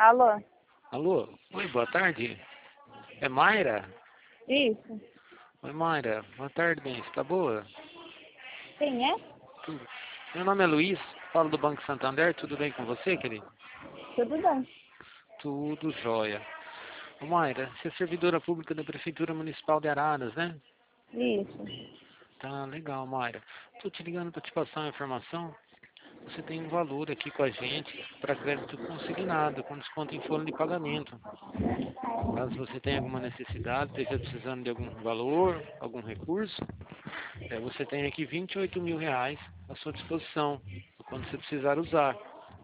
Alô? Alô? Oi, boa tarde. É Mayra? Isso. Oi, Mayra. Boa tarde, bem. Você tá boa? Quem é? Tudo. Meu nome é Luiz, falo do Banco Santander. Tudo bem com você, querido? Tudo bem. Tudo jóia. Ô, Mayra, você é servidora pública da Prefeitura Municipal de Araras, né? Isso. Tá legal, Mayra. Tô te ligando para te passar uma informação. Você tem um valor aqui com a gente para crédito consignado, com desconto em folha de pagamento. Caso você tenha alguma necessidade, esteja precisando de algum valor, algum recurso, você tem aqui R$ 28.000 à sua disposição, quando você precisar usar.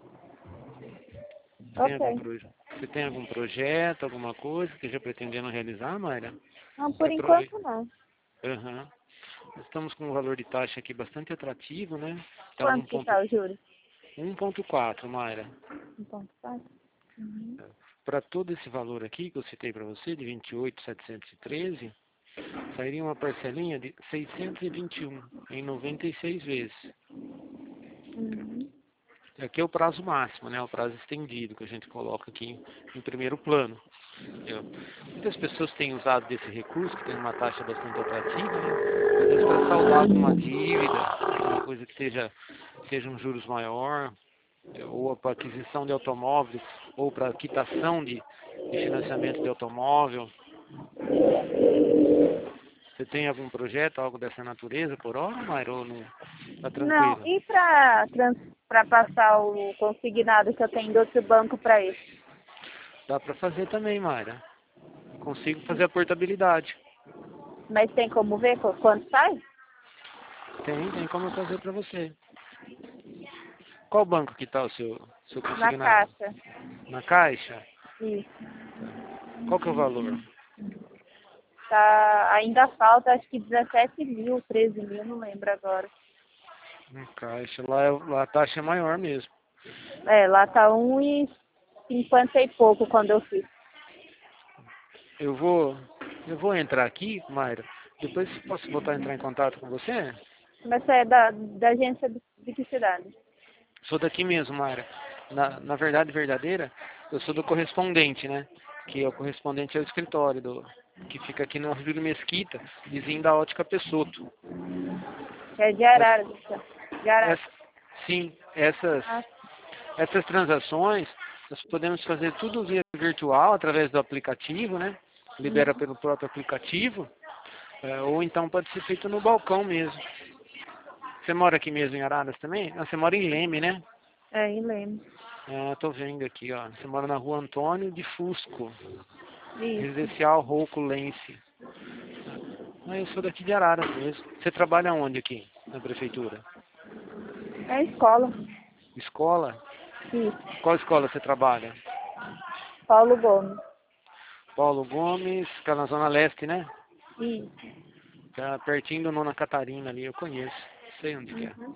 Ok. Você tem algum projeto, alguma coisa que esteja pretendendo realizar, Mayra? Não, Que por aprove- enquanto não. Aham. Estamos com um valor de taxa aqui bastante atrativo, né? Está Quanto que tá o juros? 1,4, Mayra. 1,4? Uhum. Para todo esse valor aqui que eu citei para você, de 28.713, sairia uma parcelinha de 621 em 96 vezes. Uhum. Aqui é o prazo máximo, né? O prazo estendido que a gente coloca aqui em primeiro plano. Entendeu? Muitas pessoas têm usado desse recurso, que tem uma taxa bastante atrativa, né? Às vezes para saldar alguma dívida, alguma coisa que seja um juros maior, ou para aquisição de automóveis, ou para quitação de financiamento de automóvel. Você tem algum projeto, algo dessa natureza por hora, Mayra, ou não? Tá Não, tranquilo? e pra passar o consignado que eu tenho do outro banco pra esse? Dá para fazer também, Mayra. Consigo fazer a portabilidade. Mas tem como ver quanto sai? Tem como eu fazer para você. Qual banco que tá o seu Na consignado? caixa. Na Caixa? Isso. Qual que é o valor? Tá, ainda falta acho que 17 mil, 13 mil, não lembro agora. Na Caixa. Lá a taxa é maior mesmo. É, lá tá 1,50 e pouco quando eu fiz. Eu vou entrar aqui, Mayra. Depois posso voltar a entrar em contato com você? Mas é da agência de que cidade? Sou daqui mesmo, Mayra. Na verdade verdadeira, eu sou do correspondente, né? Que é o correspondente ao escritório, que fica aqui na Júlio Mesquita, vizinho da Ótica Pessotto. É de Essa, Araras, então. De Araras. essa- sim, essas transações, nós podemos fazer tudo via virtual, através do aplicativo, né? Libera pelo próprio aplicativo, ou então pode ser feito no balcão mesmo. Você mora aqui mesmo em Araras também? Não, você mora em Leme, né? É, em Leme. Tô vendo aqui, ó. Você mora na rua Antônio de Fusco, Isso. residencial Rouco-Lense. Eu sou daqui de Araras mesmo. Você trabalha onde aqui, na prefeitura? É escola. Escola? Isso. Qual escola você trabalha? Paulo Gomes. Paulo Gomes, que é na Zona Leste, né? Isso. Tá pertinho do Nona Catarina ali, eu conheço. Sei onde que é. Uhum.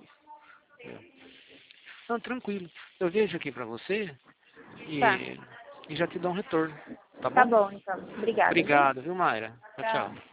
Não, tranquilo. Eu vejo aqui pra você Tá. e já te dou um retorno. Tá Tá bom? bom, então. Obrigada, viu? Obrigado, viu, Mayra? Tchau, Tchau. tchau.